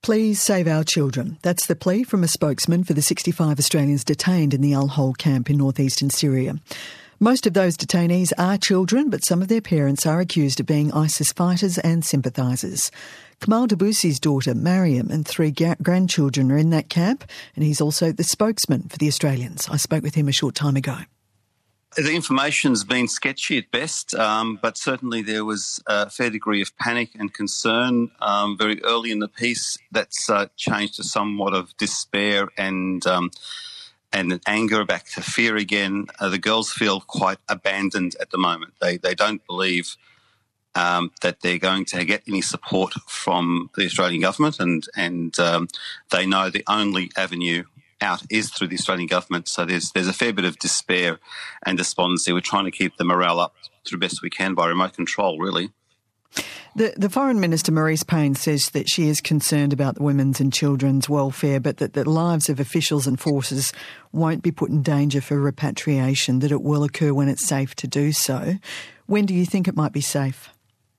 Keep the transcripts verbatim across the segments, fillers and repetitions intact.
Please save our children. That's the plea from a spokesman for the sixty-five Australians detained in the Al-Hol camp in northeastern Syria. Most of those detainees are children, but some of their parents are accused of being ISIS fighters and sympathisers. Kamal Debussi's daughter, Mariam, and three ga- grandchildren are in that camp, and he's also the spokesman for the Australians. I spoke with him a short time ago. The information's been sketchy at best, um, but certainly there was a fair degree of panic and concern um, very early in the piece. That's uh, changed to somewhat of despair and um, and anger, back to fear again. Uh, the girls feel quite abandoned at the moment. They they don't believe um, that they're going to get any support from the Australian government, and and um, they know the only avenue out is through the Australian government. So there's there's a fair bit of despair and despondency. We're trying to keep the morale up to the best we can by remote control, really. The, the Foreign Minister, Marise Payne, says that she is concerned about the women's and children's welfare, but that the lives of officials and forces won't be put in danger for repatriation, that it will occur when it's safe to do so. When do you think it might be safe?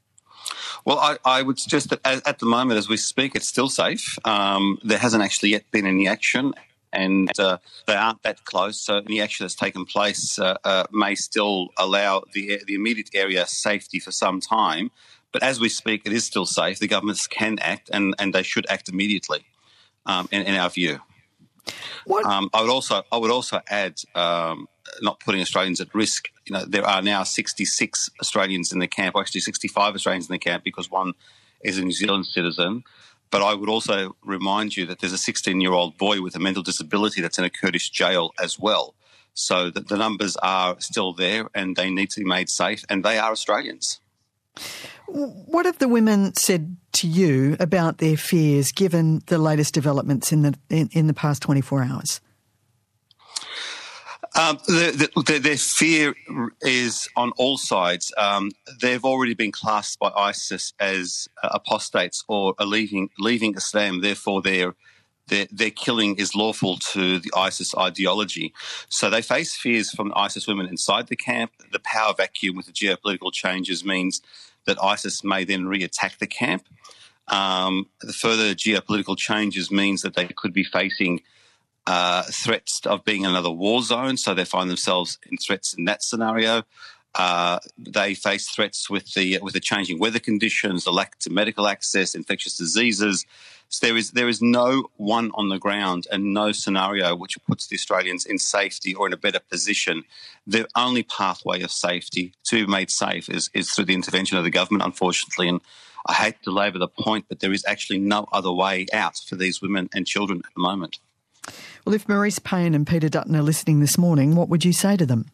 Well, I, I would suggest that at, at the moment, as we speak, it's still safe. Um, there hasn't actually yet been any action, and uh, they aren't that close, so any action that's taken place uh, uh, may still allow the the immediate area safety for some time. But as we speak, it is still safe. The governments can act, and, and they should act immediately, um, in, in our view. What? Um, I would also I would also add, um, not putting Australians at risk. You know, there are now sixty-six Australians in the camp, or actually sixty-five Australians in the camp, because one is a New Zealand citizen. But I would also remind you that there's a sixteen-year-old boy with a mental disability that's in a Kurdish jail as well. So that the numbers are still there, and they need to be made safe, and they are Australians. What have the women said to you about their fears, given the latest developments in the in, in the past twenty-four hours? Um, the, the, their fear is on all sides. Um, they've already been classed by ISIS as uh, apostates or are leaving leaving Islam. Therefore, their their their killing is lawful to the ISIS ideology. So they face fears from ISIS women inside the camp. The power vacuum with the geopolitical changes means that ISIS may then re-attack the camp. Um, the further geopolitical changes means that they could be facing uh, threats of being another war zone, so they find themselves in threats in that scenario. Uh, they face threats with the with the changing weather conditions, the lack of medical access, infectious diseases. So there is there is no one on the ground and no scenario which puts the Australians in safety or in a better position. The only pathway of safety to be made safe is, is through the intervention of the government, unfortunately. And I hate to labour the point, but there is actually no other way out for these women and children at the moment. Well, if Marise Payne and Peter Dutton are listening this morning, what would you say to them?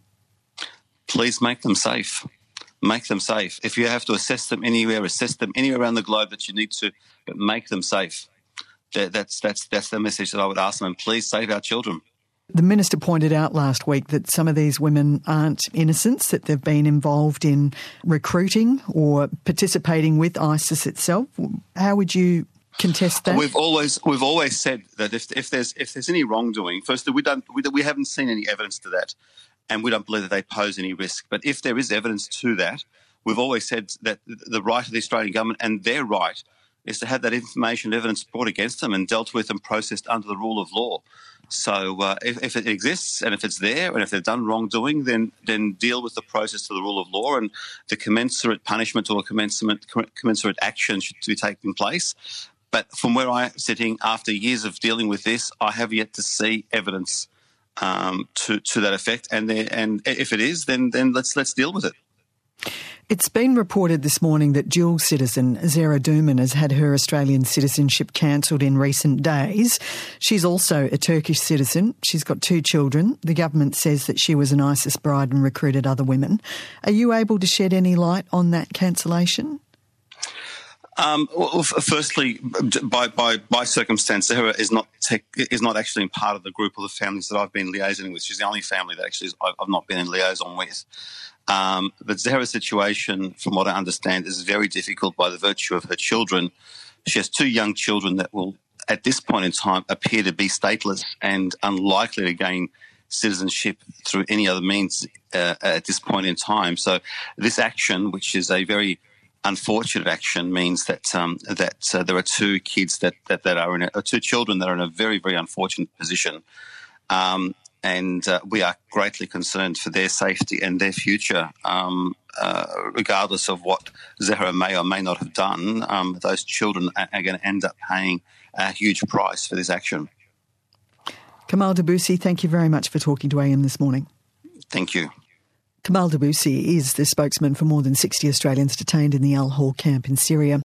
Please make them safe. Make them safe. If you have to assess them anywhere, assess them anywhere around the globe that you need to, but make them safe. That, that's that's that's the message that I would ask them. And please save our children. The Minister pointed out last week that some of these women aren't innocents, that they've been involved in recruiting or participating with ISIS itself. How would you contest that? We've always we've always said that if if there's if there's any wrongdoing, firstly we don't we, we haven't seen any evidence to that. And we don't believe that they pose any risk. But if there is evidence to that, we've always said that the right of the Australian government and their right is to have that information, evidence brought against them and dealt with and processed under the rule of law. So uh, if, if it exists and if it's there and if they've done wrongdoing, then then deal with the process to the rule of law, and the commensurate punishment or commensurate, commensurate action should be taking place. But from where I'm sitting, after years of dealing with this, I have yet to see evidence Um, to, to that effect, and there, and if it is, then then let's let's deal with it. It's been reported this morning that dual citizen Zehra Duman has had her Australian citizenship cancelled in recent days. She's also a Turkish citizen. She's got two children. The government says that she was an ISIS bride and recruited other women. Are you able to shed any light on that cancellation? Um, well, firstly, by, by, by circumstance, Zehra is not tech, is not actually part of the group of the families that I've been liaising with. She's the only family that actually is, I've not been in liaison with. Um, but Zehra's situation, from what I understand, is very difficult by the virtue of her children. She has two young children that will, at this point in time, appear to be stateless and unlikely to gain citizenship through any other means uh, at this point in time. So this action, which is a very unfortunate action means that um, that uh, there are two kids that, that, that are in a, or two children that are in a very, very unfortunate position. Um, and uh, we are greatly concerned for their safety and their future. Um, uh, regardless of what Zahra may or may not have done, um, those children are, are going to end up paying a huge price for this action. Kamal Debussy, thank you very much for talking to A M this morning. Thank you. Kamal Debussy is the spokesman for more than sixty Australians detained in the Al Hol camp in Syria.